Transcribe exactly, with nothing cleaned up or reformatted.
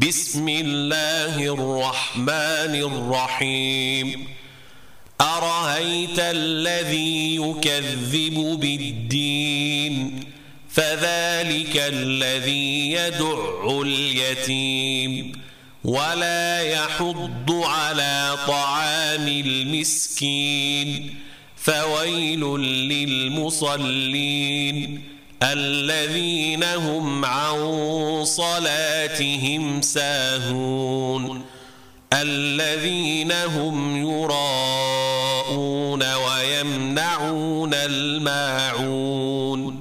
بسم الله الرحمن الرحيم أرأيت الذي يكذب بالدين فذلك الذي يدع اليتيم ولا يحض على طعام المسكين فويل للمصلين الذين هم عن صلاتهم ساهون الذين هم يراءون ويمنعون الماعون